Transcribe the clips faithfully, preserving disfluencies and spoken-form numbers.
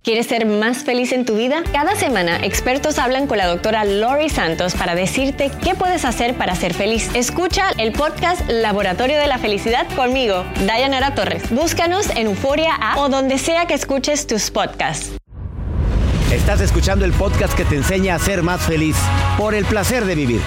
¿Quieres ser más feliz en tu vida? Cada semana, expertos hablan con la doctora Lori Santos para decirte qué puedes hacer para ser feliz. Escucha el podcast Laboratorio de la Felicidad conmigo, Dayanara Torres. Búscanos en Euforia App o donde sea que escuches tus podcasts. Estás escuchando el podcast que te enseña a ser más feliz por el placer de vivir.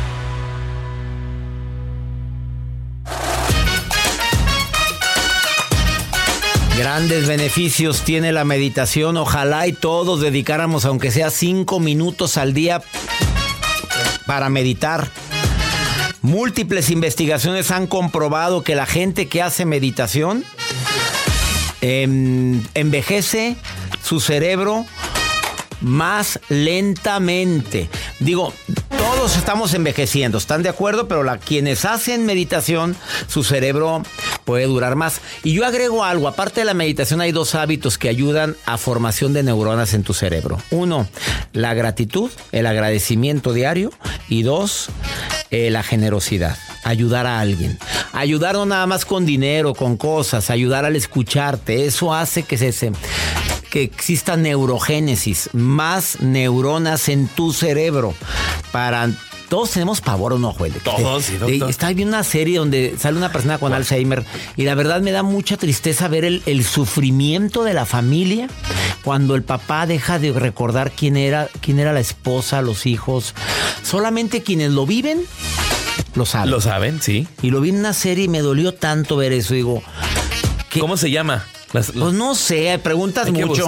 Grandes beneficios tiene la meditación. Ojalá y todos dedicáramos aunque sea cinco minutos al día para meditar. Múltiples investigaciones han comprobado que la gente que hace meditación eh, envejece su cerebro más lentamente. Digo, todos estamos envejeciendo, ¿están de acuerdo? Pero la, quienes hacen meditación, su cerebro puede durar más. Y yo agrego algo, aparte de la meditación hay dos hábitos que ayudan a formación de neuronas en tu cerebro. Uno, la gratitud, el agradecimiento diario. Y dos, eh, la generosidad, ayudar a alguien. Ayudar no nada más con dinero, con cosas, ayudar al escucharte. Eso hace que se... se que exista neurogénesis, más neuronas en tu cerebro. Para todos tenemos pavor, ¿o no, Joel? Todos, sí, doctor. Estaba viendo una serie donde sale una persona con bueno. Alzheimer y la verdad me da mucha tristeza ver el, el sufrimiento de la familia cuando el papá deja de recordar quién era, quién era la esposa, los hijos. Solamente quienes lo viven lo saben. Lo saben, sí. Y lo vi en una serie y me dolió tanto ver eso. Digo, ¿qué? ¿Cómo se llama? Las, las... Pues no sé, preguntas mucho.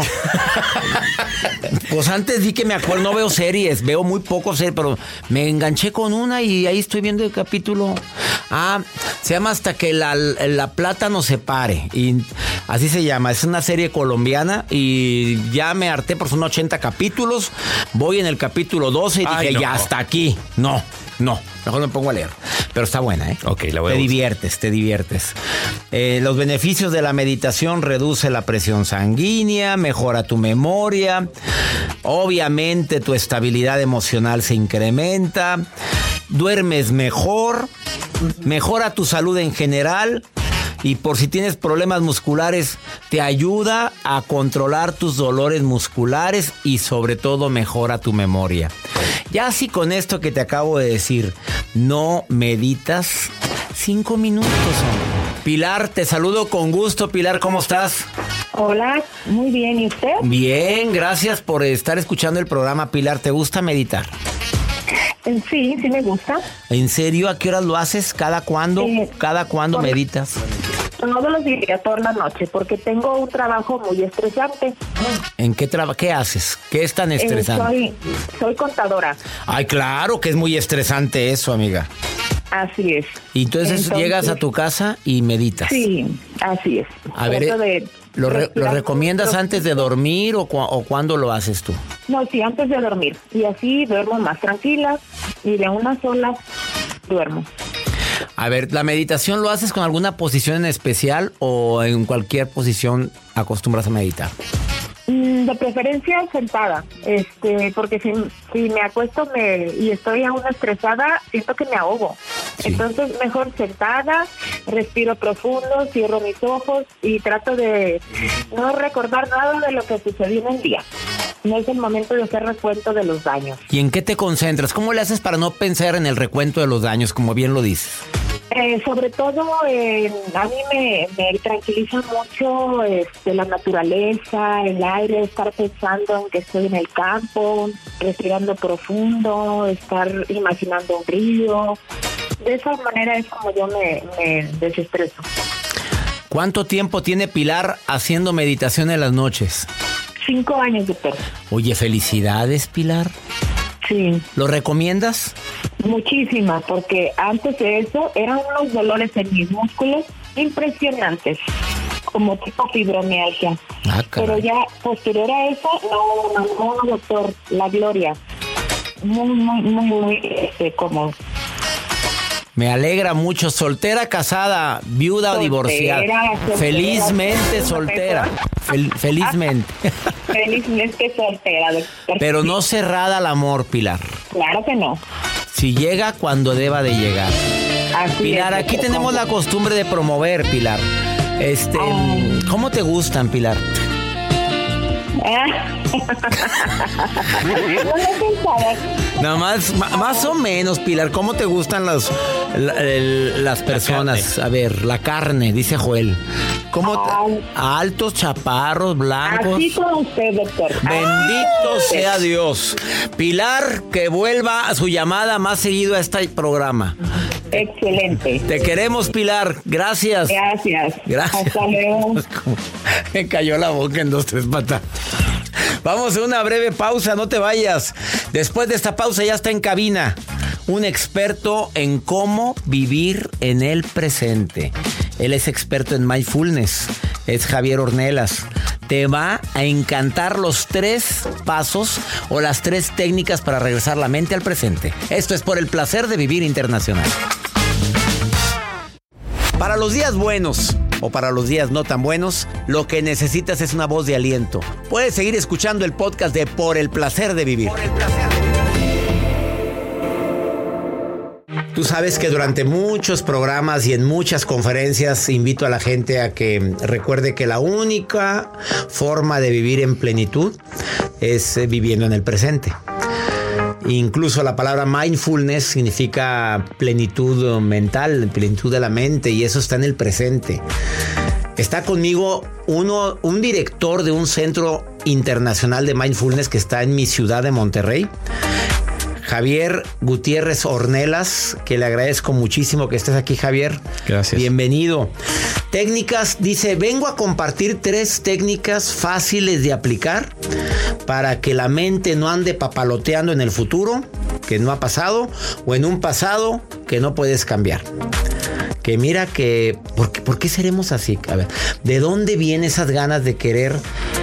Pues antes di que me acuerdo, no veo series, veo muy poco series, pero me enganché con una y ahí estoy viendo el capítulo. Ah, se llama Hasta que la, la plata nos separe. Y así se llama, es una serie colombiana y ya me harté por son ochenta capítulos. Voy en el capítulo doce y Ay, dije, no. ya hasta aquí. No, no, mejor me pongo a leer. Pero está buena, ¿eh? Ok, la voy a Te buscar. diviertes, te diviertes. Eh, los beneficios de la meditación: reduce la presión sanguínea, mejora tu memoria, obviamente tu estabilidad emocional se incrementa, duermes mejor, mejora tu salud en general. Y por si tienes problemas musculares, te ayuda a controlar tus dolores musculares y sobre todo mejora tu memoria. Ya así con esto que te acabo de decir, no meditas cinco minutos. Hombre. Pilar, te saludo con gusto. Pilar, ¿cómo estás? Hola, muy bien. ¿Y usted? Bien, gracias por estar escuchando el programa. Pilar, ¿te gusta meditar? Sí, sí me gusta. ¿En serio? ¿A qué horas lo haces? ¿Cada cuándo? Eh, ¿Cada cuándo por... meditas? Todos los días, por la noche, porque tengo un trabajo muy estresante. ¿En qué trabajo? ¿Qué haces? ¿Qué es tan estresante? Eh, soy, soy contadora. Ay, claro que es muy estresante eso, amiga. Así es. Y entonces, entonces llegas a tu casa y meditas. Sí, así es. A ver, de ¿lo, re, ¿lo recomiendas mucho antes de dormir o, cu o cuándo lo haces tú? No, sí, antes de dormir. Y así duermo más tranquila y de una sola duermo. A ver, ¿la meditación lo haces con alguna posición en especial o en cualquier posición acostumbras a meditar? De preferencia sentada, este, porque si, si me acuesto me, y estoy aún estresada, siento que me ahogo. Sí. Entonces, mejor sentada, respiro profundo, cierro mis ojos y trato de no recordar nada de lo que sucedió en el día. No es el momento de hacer recuento de los daños. ¿Y en qué te concentras? ¿Cómo le haces para no pensar en el recuento de los daños, como bien lo dices? Eh, sobre todo, eh, a mí me, me tranquiliza mucho este, la naturaleza, el aire, estar pensando en que estoy en el campo, respirando profundo, estar imaginando un río. De esa manera es como yo me, me desestreso. ¿Cuánto tiempo tiene Pilar haciendo meditación en las noches? Cinco años, doctor. Oye, felicidades, Pilar. Sí. ¿Lo recomiendas? Muchísimas, porque antes de eso eran unos dolores en mis músculos impresionantes, como tipo fibromialgia. Ah, pero ya posterior a eso, no, no, no, doctor, la gloria. Muy, muy, muy, muy este, cómodo. Me alegra mucho. ¿Soltera, casada, viuda soltera, o divorciada? Soltera, felizmente soltera. Fel, felizmente. Felizmente soltera, doctor. Pero no cerrada al amor, Pilar. Claro que no. Si llega cuando deba de llegar. Así Pilar, es, aquí tenemos la costumbre de promover, Pilar. Este, Ay. ¿Cómo te gustan, Pilar? Nada más, más o menos, Pilar, ¿cómo te gustan las, la, el, las personas? A ver, la carne, dice Joel. ¿Cómo te, altos, chaparros, blancos? Así como usted, doctor. Bendito sea Dios. Pilar, que vuelva a su llamada más seguido a este programa. Excelente. Te queremos, Pilar. Gracias. Gracias. Gracias. Hasta luego. Me cayó la boca en dos, tres patas. Vamos a una breve pausa, no te vayas. Después de esta pausa ya está en cabina un experto en cómo vivir en el presente. Él es experto en mindfulness. Es Javier Ornelas. Te va a encantar los tres pasos o las tres técnicas para regresar la mente al presente. Esto es Por el Placer de Vivir Internacional. Para los días buenos o para los días no tan buenos, lo que necesitas es una voz de aliento. Puedes seguir escuchando el podcast de Por el Placer de Vivir. Por el placer de vivir. Tú sabes que durante muchos programas y en muchas conferencias invito a la gente a que recuerde que la única forma de vivir en plenitud es viviendo en el presente. Incluso la palabra mindfulness significa plenitud mental, plenitud de la mente, y eso está en el presente. Está conmigo uno, un director de un centro internacional de mindfulness que está en mi ciudad de Monterrey, Javier Gutiérrez Ornelas, que le agradezco muchísimo que estés aquí, Javier. Gracias. Bienvenido. Técnicas, dice, vengo a compartir tres técnicas fáciles de aplicar para que la mente no ande papaloteando en el futuro, que no ha pasado, o en un pasado que no puedes cambiar. Que mira que, ¿por qué, ¿por qué seremos así? A ver, ¿de dónde vienen esas ganas de querer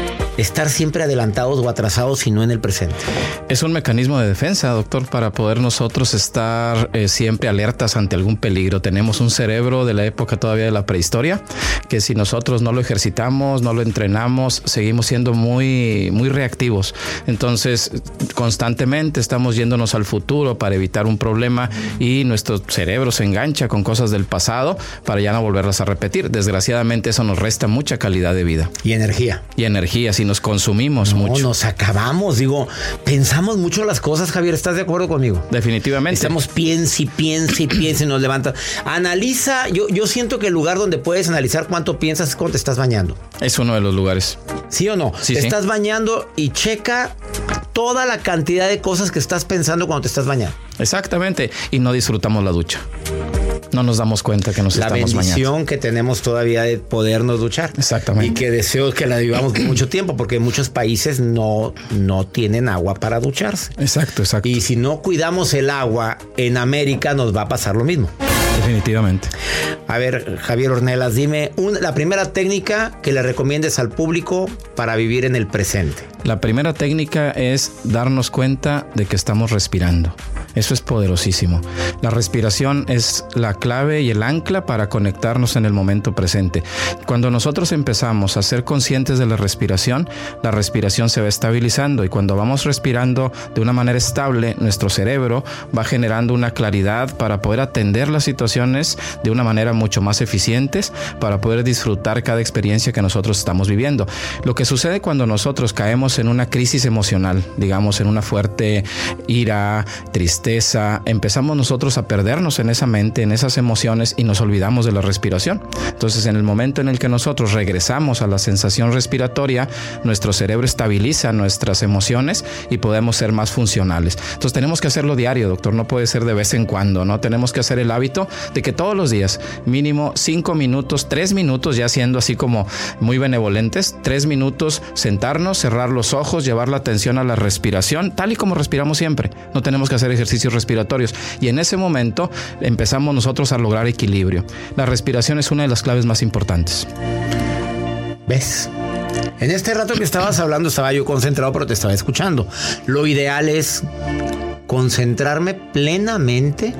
estar siempre adelantados o atrasados y no en el presente? Es un mecanismo de defensa, doctor, para poder nosotros estar eh, siempre alertas ante algún peligro. Tenemos un cerebro de la época todavía de la prehistoria, que si nosotros no lo ejercitamos, no lo entrenamos, seguimos siendo muy, muy reactivos. Entonces, constantemente estamos yéndonos al futuro para evitar un problema y nuestro cerebro se engancha con cosas del pasado para ya no volverlas a repetir. Desgraciadamente, eso nos resta mucha calidad de vida. Y energía. Y energía, si nos consumimos no, mucho. Nos acabamos, digo, pensamos mucho las cosas, Javier, ¿estás de acuerdo conmigo? Definitivamente. Estamos piensa y piensa y piensa y nos levanta. Analiza, yo, yo siento que el lugar donde puedes analizar cuánto piensas es cuando te estás bañando. Es uno de los lugares. ¿Sí o no? Sí, te sí. estás bañando y checa toda la cantidad de cosas que estás pensando cuando te estás bañando. Exactamente. Y no disfrutamos la ducha. No nos damos cuenta que nos la estamos bañando. La bendición que tenemos todavía de podernos duchar. Exactamente. Y que deseo que la vivamos por mucho tiempo, porque en muchos países no, no tienen agua para ducharse. Exacto, exacto. Y si no cuidamos el agua, en América nos va a pasar lo mismo. Definitivamente. A ver, Javier Ornelas, dime un, la primera técnica que le recomiendes al público para vivir en el presente. La primera técnica es darnos cuenta de que estamos respirando. Eso es poderosísimo. La respiración es la clave y el ancla para conectarnos en el momento presente. Cuando nosotros empezamos a ser conscientes de la respiración, la respiración se va estabilizando, y cuando vamos respirando de una manera estable, nuestro cerebro va generando una claridad para poder atender las situaciones de una manera mucho más eficientes, para poder disfrutar cada experiencia que nosotros estamos viviendo. Lo que sucede cuando nosotros caemos en una crisis emocional, digamos en una fuerte ira, tristeza, empezamos nosotros a perdernos en esa mente, en esas emociones, y nos olvidamos de la respiración. Entonces, en el momento en el que nosotros regresamos a la sensación respiratoria, nuestro cerebro estabiliza nuestras emociones y podemos ser más funcionales. Entonces, tenemos que hacerlo diario, doctor, no puede ser de vez en cuando, ¿no? Tenemos que hacer el hábito de que todos los días, mínimo cinco minutos, tres minutos, ya siendo así como muy benevolentes, tres minutos, sentarnos, cerrar los ojos, llevar la atención a la respiración, tal y como respiramos siempre. No tenemos que hacer ejercicios respiratorios, y en ese momento empezamos nosotros a lograr equilibrio. La respiración es una de las claves más importantes. ¿Ves? En este rato que estabas hablando estaba yo concentrado, pero te estaba escuchando. Lo ideal es concentrarme plenamente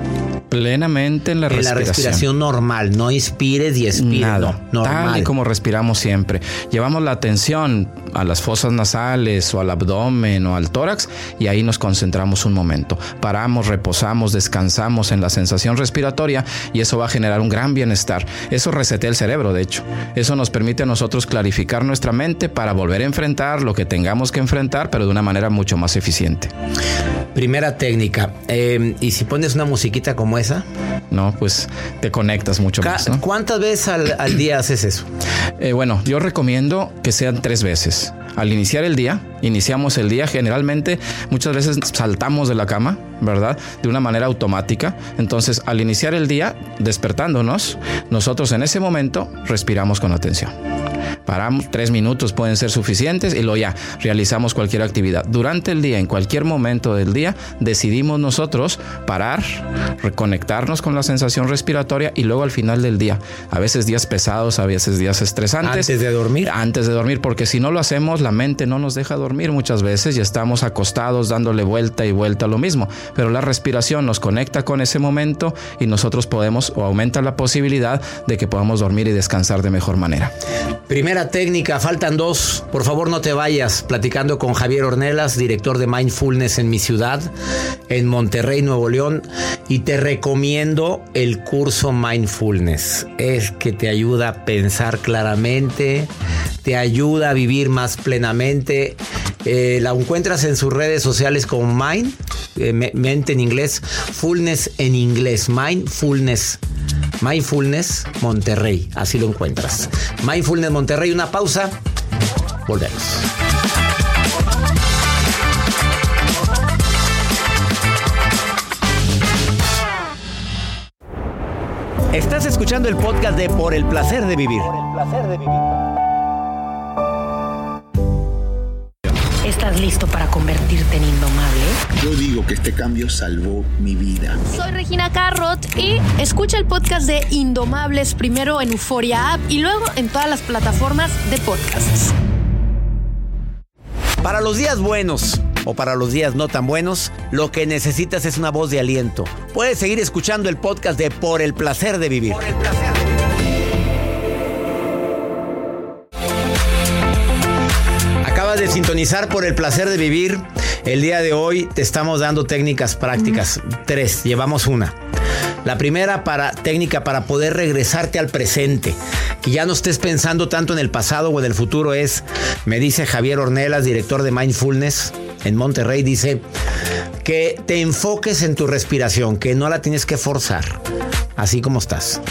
Plenamente en la en respiración. la respiración normal, no inspires y expires. Nada, no, normal. Tal y como respiramos siempre. Llevamos la atención a las fosas nasales o al abdomen o al tórax y ahí nos concentramos un momento. Paramos, reposamos, descansamos en la sensación respiratoria y eso va a generar un gran bienestar. Eso resetea el cerebro, de hecho. Eso nos permite a nosotros clarificar nuestra mente para volver a enfrentar lo que tengamos que enfrentar, pero de una manera mucho más eficiente. Primera técnica. Eh, ¿Y si pones una musiquita como esa? No, pues te conectas mucho Ca- más, ¿no? ¿Cuántas veces al, al día haces eso? Eh, bueno, yo recomiendo que sean tres veces. Al iniciar el día, iniciamos el día, generalmente muchas veces saltamos de la cama, ¿verdad? De una manera automática. Entonces, al iniciar el día, despertándonos, nosotros en ese momento respiramos con atención. Paramos, tres minutos pueden ser suficientes y luego ya realizamos cualquier actividad. Durante el día, en cualquier momento del día, decidimos nosotros parar, reconectarnos con la sensación respiratoria y luego al final del día, a veces días pesados, a veces días estresantes. ¿Antes de dormir? Antes de dormir, porque si no lo hacemos, la mente no nos deja dormir muchas veces y estamos acostados dándole vuelta y vuelta a lo mismo. Pero la respiración nos conecta con ese momento y nosotros podemos o aumenta la posibilidad de que podamos dormir y descansar de mejor manera. Primera técnica, faltan dos. Por favor, no te vayas. Platicando con Javier Ornelas, director de Mindfulness en mi ciudad, en Monterrey, Nuevo León. Y te recomiendo el curso Mindfulness. Es que te ayuda a pensar claramente, te ayuda a vivir más plenamente. Eh, la encuentras en sus redes sociales como Mind, eh, mente en inglés, Fullness en inglés, Mindfulness. Mindfulness Monterrey, así lo encuentras. Mindfulness Monterrey, una pausa. Volvemos. Estás escuchando el podcast de Por el Placer de Vivir. Por el Placer de Vivir. ¿Estás listo para convertirte en indomable? Yo digo que este cambio salvó mi vida. Soy Regina Carrot y escucha el podcast de Indomables primero en Euforia App y luego en todas las plataformas de podcasts. Para los días buenos o para los días no tan buenos, lo que necesitas es una voz de aliento. Puedes seguir escuchando el podcast de Por el Placer de Vivir. Por el placer de vivir. Acabas de sintonizar Por el Placer de Vivir. El día de hoy te estamos dando técnicas prácticas. Mm. Tres, llevamos una. La primera para, técnica para poder regresarte al presente. Que ya no estés pensando tanto en el pasado o en el futuro es, me dice Javier Ornelas, director de Mindfulness en Monterrey, dice que te enfoques en tu respiración, que no la tienes que forzar, así como estás.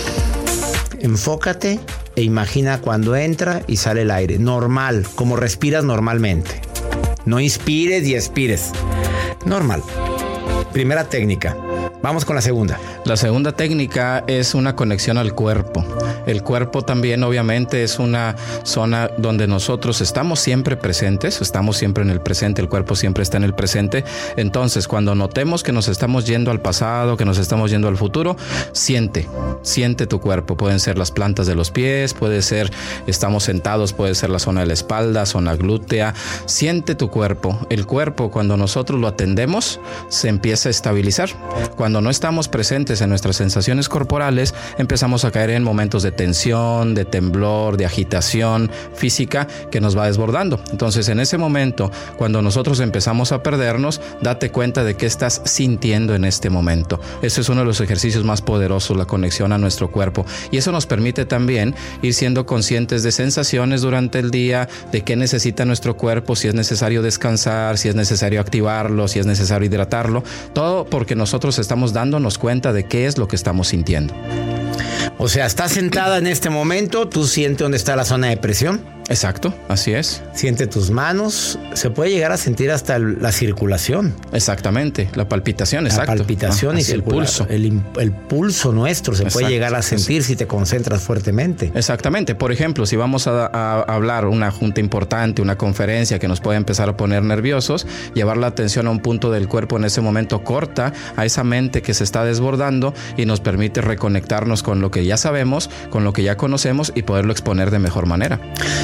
Enfócate e imagina cuando entra y sale el aire, normal, como respiras normalmente. No inspires y expires. Normal. Primera técnica. Vamos con la segunda. La segunda técnica es una conexión al cuerpo. El cuerpo también obviamente es una zona donde nosotros estamos siempre presentes, estamos siempre en el presente, el cuerpo siempre está en el presente. Entonces, cuando notemos que nos estamos yendo al pasado, que nos estamos yendo al futuro, siente, siente tu cuerpo. Pueden ser las plantas de los pies, puede ser, estamos sentados, puede ser la zona de la espalda, zona glútea. Siente tu cuerpo. El cuerpo, cuando nosotros lo atendemos, se empieza a estabilizar. Cuando no estamos presentes en nuestras sensaciones corporales, empezamos a caer en momentos de tensión, de temblor, de agitación física que nos va desbordando. Entonces, en ese momento, cuando nosotros empezamos a perdernos, date cuenta de qué estás sintiendo en este momento. Eso es uno de los ejercicios más poderosos, la conexión a nuestro cuerpo. Y eso nos permite también ir siendo conscientes de sensaciones durante el día, de qué necesita nuestro cuerpo, si es necesario descansar, si es necesario activarlo, si es necesario hidratarlo. Todo porque nosotros estamos dándonos cuenta de qué es lo que estamos sintiendo. O sea, estás sentada en este momento, tú sientes dónde está la zona de presión. Exacto, así es. Siente tus manos, se puede llegar a sentir hasta el, la circulación. Exactamente, la palpitación, exacto. La palpitación ah, y el pulso. El, el pulso nuestro se exacto, puede llegar a sentir es... si te concentras fuertemente. Exactamente, por ejemplo, si vamos a, a hablar una junta importante, una conferencia que nos puede empezar a poner nerviosos, llevar la atención a un punto del cuerpo en ese momento corta a esa mente que se está desbordando y nos permite reconectarnos con lo que ya sabemos, con lo que ya conocemos y poderlo exponer de mejor manera.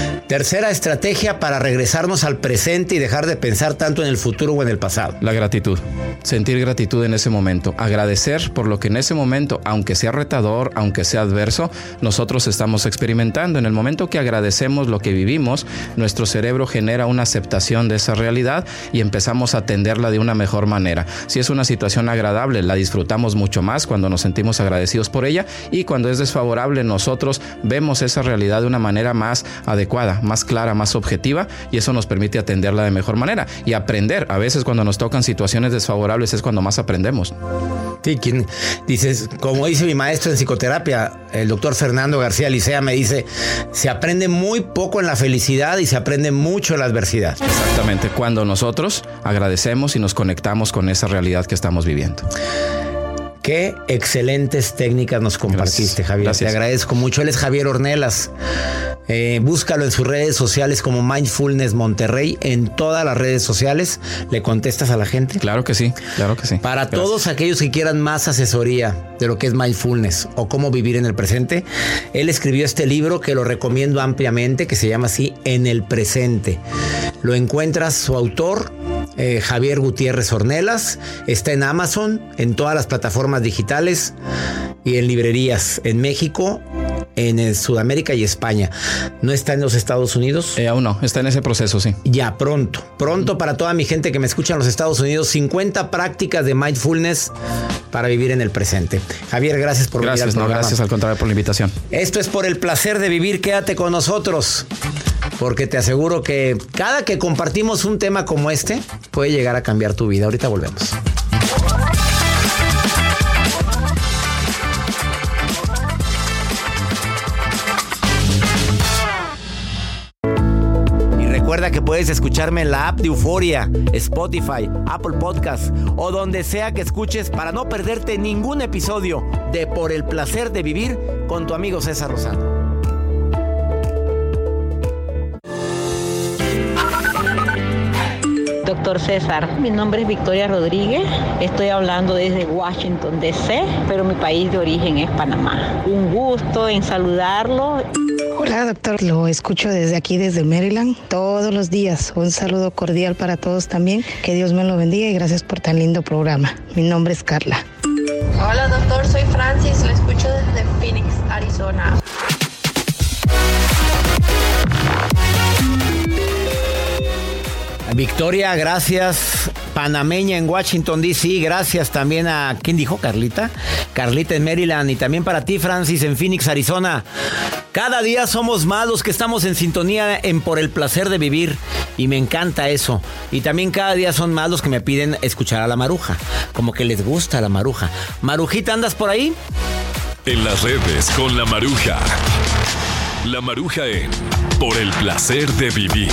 Tercera estrategia para regresarnos al presente y dejar de pensar tanto en el futuro o en el pasado. La gratitud. Sentir gratitud en ese momento. Agradecer por lo que en ese momento, aunque sea retador, aunque sea adverso, nosotros estamos experimentando. En el momento que agradecemos lo que vivimos, nuestro cerebro genera una aceptación de esa realidad y empezamos a atenderla de una mejor manera. Si es una situación agradable, la disfrutamos mucho más cuando nos sentimos agradecidos por ella, y cuando es desfavorable, nosotros vemos esa realidad de una manera más adecuada, más clara, más objetiva, y eso nos permite atenderla de mejor manera y aprender. A veces cuando nos tocan situaciones desfavorables es cuando más aprendemos. Sí, quien dices, como dice mi maestro en psicoterapia, el doctor Fernando García Licea, me dice, se aprende muy poco en la felicidad y se aprende mucho en la adversidad. Exactamente, cuando nosotros agradecemos y nos conectamos con esa realidad que estamos viviendo. Qué excelentes técnicas nos compartiste, Gracias. Javier. Gracias. Te agradezco mucho. Él es Javier Ornelas. Eh, búscalo en sus redes sociales como Mindfulness Monterrey, en todas las redes sociales. ¿Le contestas a la gente? Claro que sí, claro que sí. Para Gracias. Todos aquellos que quieran más asesoría de lo que es mindfulness o cómo vivir en el presente, él escribió este libro que lo recomiendo ampliamente, que se llama así, En el Presente. Lo encuentras, su autor, eh, Javier Gutiérrez Ornelas, está en Amazon, en todas las plataformas digitales y en librerías en México, en Sudamérica y España. ¿No está en los Estados Unidos? Eh, aún no, está en ese proceso, sí. Ya, pronto. Pronto para toda mi gente que me escucha en los Estados Unidos, cincuenta prácticas de mindfulness para vivir en el presente. Javier, gracias por gracias, venir al no, programa. Gracias, al contrario, por la invitación. Esto es Por el Placer de Vivir. Quédate con nosotros, porque te aseguro que cada que compartimos un tema como este, puede llegar a cambiar tu vida. Ahorita volvemos. Recuerda que puedes escucharme en la app de Euforia, Spotify, Apple Podcast o donde sea que escuches, para no perderte ningún episodio de Por el Placer de Vivir con tu amigo César Lozano. Doctor César, mi nombre es Victoria Rodríguez, estoy hablando desde Washington, D C, pero mi país de origen es Panamá. Un gusto en saludarlo. Hola, doctor, lo escucho desde aquí, desde Maryland, todos los días. Un saludo cordial para todos también, que Dios me lo bendiga y gracias por tan lindo programa. Mi nombre es Carla. Hola, doctor, soy Francis, lo escucho desde Phoenix, Arizona. Victoria, gracias. Panameña en Washington, D C, gracias también a, ¿quién dijo? Carlita. Carlita en Maryland, y también para ti, Francis, en Phoenix, Arizona. Cada día somos más los que estamos en sintonía en Por el Placer de Vivir, y me encanta eso. Y también cada día son más los que me piden escuchar a la Maruja, como que les gusta la Maruja. Marujita, ¿andas por ahí? En las redes con la Maruja. La Maruja en Por el Placer de Vivir.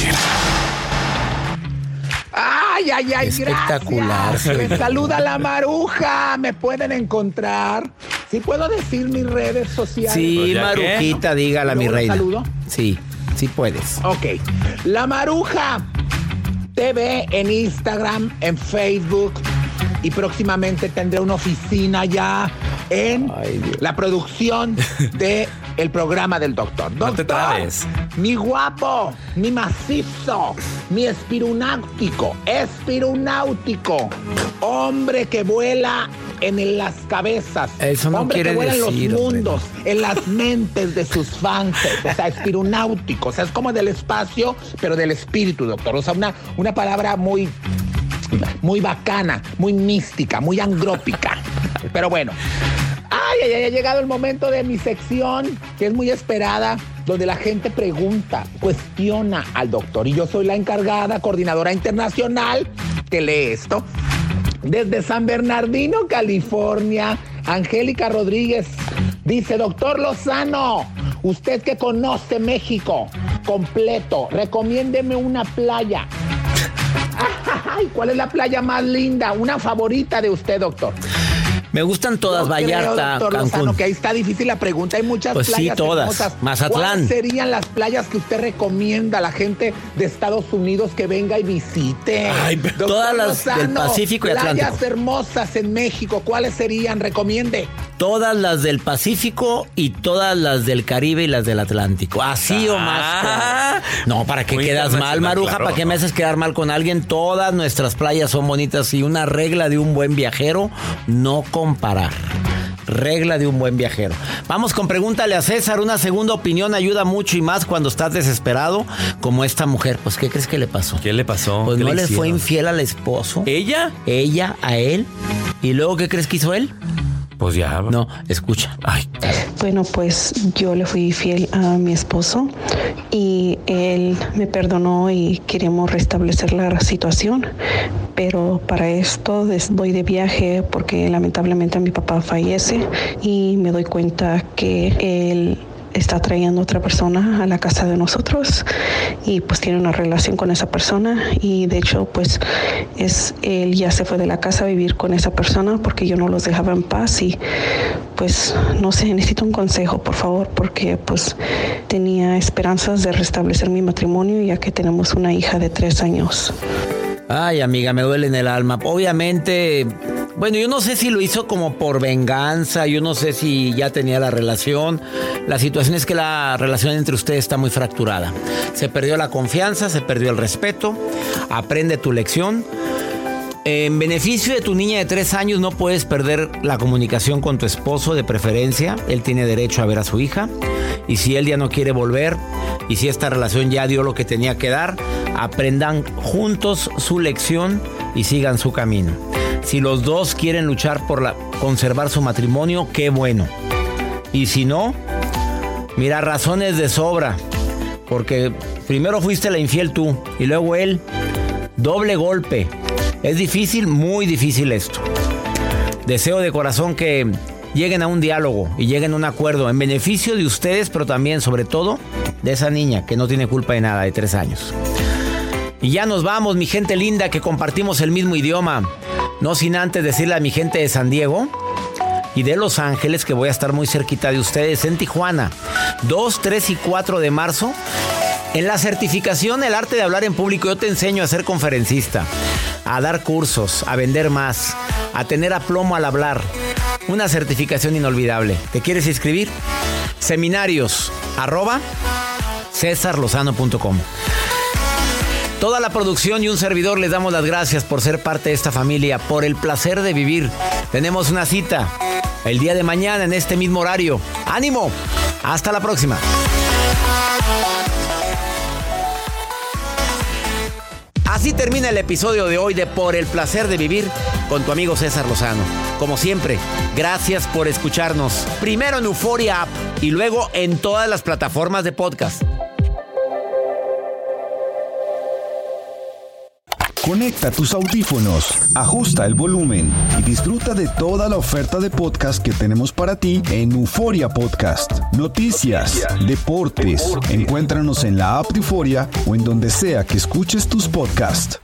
¡Ay, ay, ay! Espectacular. Gracias. Me saluda la Maruja. Me pueden encontrar. ¿Sí puedo decir mis redes sociales? Sí, pues Marujita, ¿qué? Dígala, mi reina. ¿Saludo? Sí, sí puedes. Ok. La Maruja T V en Instagram, en Facebook, y próximamente tendré una oficina ya en Ay, la producción de el programa del doctor. Doctor, no te traes. Mi guapo, mi macizo, mi espirunáutico, espirunáutico, hombre que vuela en las cabezas, eso no hombre quiere que vuela decir, en los hombre. mundos, en las mentes de sus fans, o sea, espirunáutico, o sea, es como del espacio, pero del espíritu, doctor, o sea, una, una palabra muy... muy bacana, muy mística, muy angrópica. Pero bueno, ay, ay, ay, ha llegado el momento de mi sección, que es muy esperada, donde la gente pregunta, cuestiona al doctor. Y yo soy la encargada, coordinadora internacional, que lee esto. Desde San Bernardino, California, Angélica Rodríguez dice: doctor Lozano, usted que conoce México completo, recomiéndeme una playa. Ay, ¿cuál es la playa más linda? Una favorita de usted, doctor. Me gustan todas, Yo Vallarta, creo, doctor Cancún. Lozano, que ahí está difícil la pregunta. Hay muchas pues playas sí, todas. hermosas. Mazatlán. ¿Cuáles serían las playas que usted recomienda a la gente de Estados Unidos que venga y visite? Ay, doctor todas las Lozano, del Pacífico y Atlántico. Playas hermosas en México, ¿cuáles serían? Recomiende. todas las del Pacífico y todas las del Caribe y las del Atlántico. Así ah, o más claro. No, ¿para qué quedas mal, Maruja? Claro, ¿para qué no. me haces quedar mal con alguien? Todas nuestras playas son bonitas y una regla de un buen viajero, no comparar. Regla de un buen viajero. Vamos con Pregúntale a César. Una segunda opinión ayuda mucho y más cuando estás desesperado, como esta mujer. Pues, ¿qué crees que le pasó? ¿Qué le pasó? Pues no le, le fue infiel al esposo. ¿Ella? Ella a él. ¿Y luego qué crees que hizo él? Pues ya. No, escucha. Ay. Bueno, pues yo le fui fiel a mi esposo y él me perdonó y queremos restablecer la situación. Pero para esto voy de viaje porque lamentablemente mi papá fallece y me doy cuenta que él está trayendo a otra persona a la casa de nosotros y pues tiene una relación con esa persona y de hecho pues es él ya se fue de la casa a vivir con esa persona porque yo no los dejaba en paz y pues no sé, necesito un consejo por favor porque pues tenía esperanzas de restablecer mi matrimonio ya que tenemos una hija de tres años. Ay, amiga, me duele en el alma. Obviamente, bueno, yo no sé si lo hizo como por venganza, yo no sé si ya tenía la relación. La situación es que la relación entre ustedes está muy fracturada. Se perdió la confianza, se perdió el respeto. Aprende tu lección. En beneficio de tu niña de tres años no puedes perder la comunicación con tu esposo de preferencia. Él tiene derecho a ver a su hija. Y si él ya no quiere volver, y si esta relación ya dio lo que tenía que dar, aprendan juntos su lección y sigan su camino. Si los dos quieren luchar por la, conservar su matrimonio, qué bueno. Y si no, mira, razones de sobra. Porque primero fuiste la infiel tú y luego él. Doble golpe. Es difícil, muy difícil esto. Deseo de corazón que lleguen a un diálogo y lleguen a un acuerdo en beneficio de ustedes, pero también, sobre todo, de esa niña que no tiene culpa de nada, de tres años. Y ya nos vamos, mi gente linda, que compartimos el mismo idioma. No sin antes decirle a mi gente de San Diego y de Los Ángeles que voy a estar muy cerquita de ustedes en Tijuana. dos, tres y cuatro de marzo. En la certificación El Arte de Hablar en Público yo te enseño a ser conferencista, a dar cursos, a vender más, a tener aplomo al hablar. Una certificación inolvidable. ¿Te quieres inscribir? Seminarios arroba cesar lozano punto com. Toda la producción y un servidor les damos las gracias por ser parte de esta familia, por el placer de vivir. Tenemos una cita el día de mañana en este mismo horario. ¡Ánimo! Hasta la próxima. Así termina el episodio de hoy de Por el Placer de Vivir con tu amigo César Lozano. Como siempre, gracias por escucharnos. Primero en Euforia App y luego en todas las plataformas de podcast. Conecta tus audífonos, ajusta el volumen y disfruta de toda la oferta de podcast que tenemos para ti en Euforia Podcast. Noticias, deportes, encuéntranos en la app de Euforia o en donde sea que escuches tus podcasts.